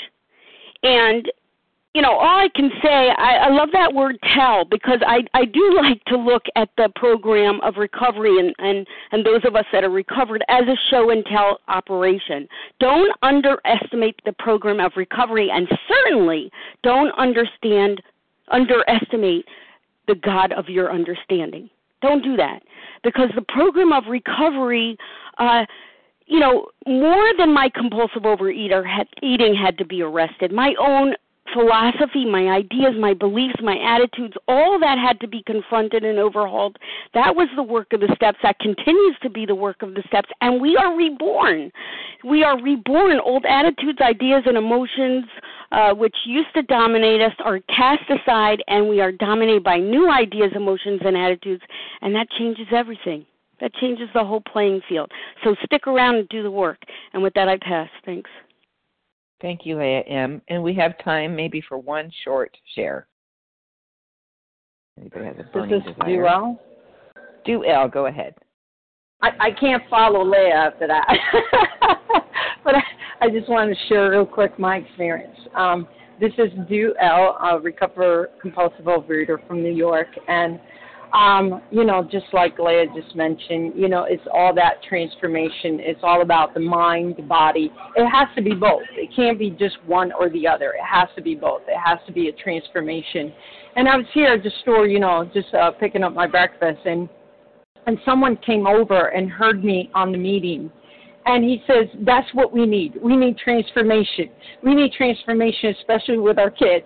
And, you know, all I can say, I, I love that word tell, because I, I do like to look at the program of recovery and, and, and those of us that are recovered as a show and tell operation. Don't underestimate the program of recovery, and certainly don't understand, underestimate the God of your understanding. Don't do that, because the program of recovery, uh, you know, more than my compulsive overeater had, eating had to be arrested. My own philosophy, my ideas, my beliefs, my attitudes, all that had to be confronted and overhauled. That was the work of the steps. That continues to be the work of the steps. And we are reborn. We are reborn. Old attitudes, ideas, and emotions, uh, which used to dominate us, are cast aside, and we are dominated by new ideas, emotions, and attitudes. And that changes everything. That changes the whole playing field. So stick around and do the work. And with that, I pass. Thanks. Thank you, Leah M. And we have time maybe for one short share. Anybody has a burning This is desire? Duell. Duell, go ahead. I, I can't follow Leah after that. But I, I just wanted to share real quick my experience. Um, this is Duell, a recovered compulsive overeater from New York. And Um, you know, just like Leah just mentioned, you know, it's all that transformation. It's all about the mind, the body. It has to be both. It can't be just one or the other. It has to be both. It has to be a transformation. And I was here at the store, you know, just uh, picking up my breakfast, and and someone came over and heard me on the meeting. And he says, that's what we need. We need transformation. We need transformation, especially with our kids.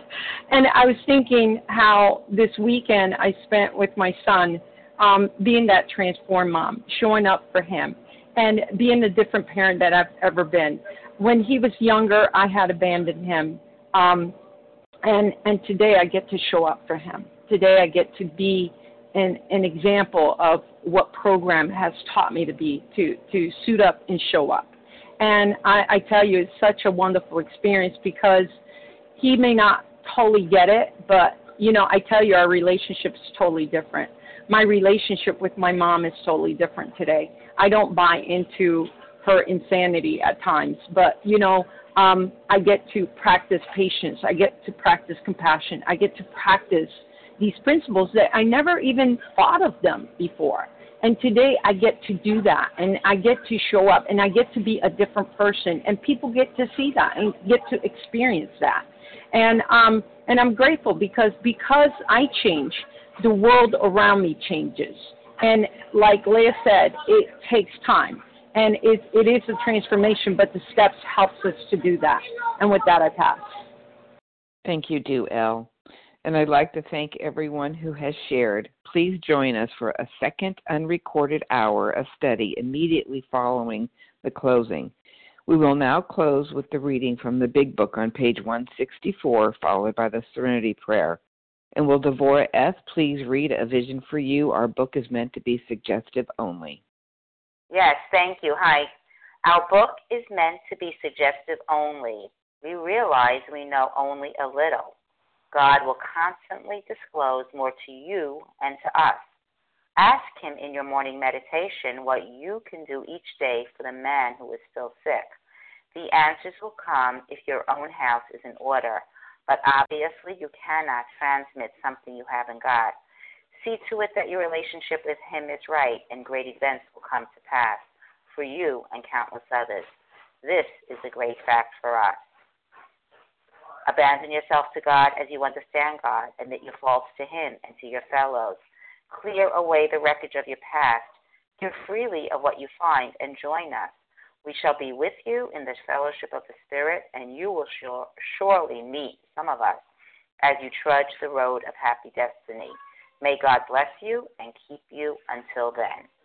And I was thinking how this weekend I spent with my son, um, being that transformed mom, showing up for him, and being the different parent that I've ever been. When he was younger, I had abandoned him. Um, and, and today I get to show up for him. Today I get to be An, an example of what program has taught me to be, to, to suit up and show up. And I, I tell you, it's such a wonderful experience because he may not totally get it, but, you know, I tell you, our relationship is totally different. My relationship with my mom is totally different today. I don't buy into her insanity at times, but, you know, um, I get to practice patience. I get to practice compassion. I get to practice these principles that I never even thought of them before. And today I get to do that, and I get to show up, and I get to be a different person, and people get to see that and get to experience that. And um, and I'm grateful because because I change, the world around me changes. And like Leah said, it takes time, and it, it is a transformation, but the steps helps us to do that. And with that, I pass. Thank you, Do El. And I'd like to thank everyone who has shared. Please join us for a second unrecorded hour of study immediately following the closing. We will now close with the reading from the Big Book on page one sixty-four, followed by the Serenity Prayer. And will Devorah S. please read A Vision for You? Our book is meant to be suggestive only. Yes, thank you. Hi. Our book is meant to be suggestive only. We realize we know only a little. God will constantly disclose more to you and to us. Ask him in your morning meditation what you can do each day for the man who is still sick. The answers will come if your own house is in order, but obviously you cannot transmit something you haven't got. See to it that your relationship with him is right, and great events will come to pass for you and countless others. This is a great fact for us. Abandon yourself to God as you understand God. Admit your faults to him and to your fellows. Clear away the wreckage of your past. Give freely of what you find and join us. We shall be with you in the fellowship of the Spirit, and you will sure, surely meet some of us as you trudge the road of happy destiny. May God bless you and keep you until then.